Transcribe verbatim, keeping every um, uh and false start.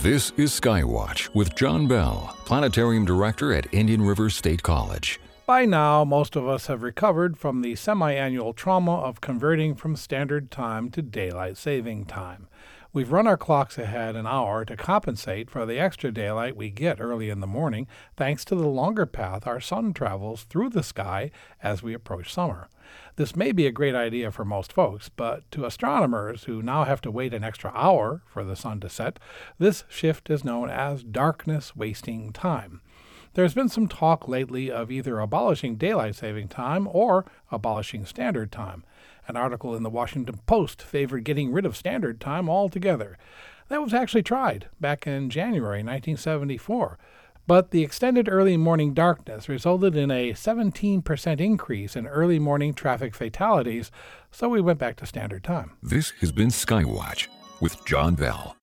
This is Skywatch with John Bell, Planetarium Director at Indian River State College. By now, most of us have recovered from the semi-annual trauma of converting from standard time to daylight saving time. We've run our clocks ahead an hour to compensate for the extra daylight we get early in the morning, thanks to the longer path our sun travels through the sky as we approach summer. This may be a great idea for most folks, but to astronomers who now have to wait an extra hour for the sun to set, this shift is known as darkness wasting time. There's been some talk lately of either abolishing daylight saving time or abolishing standard time. An article in the Washington Post favored getting rid of standard time altogether. That was actually tried back in January nineteen seventy-four. But the extended early morning darkness resulted in a seventeen percent increase in early morning traffic fatalities, so we went back to standard time. This has been Skywatch with John Bell.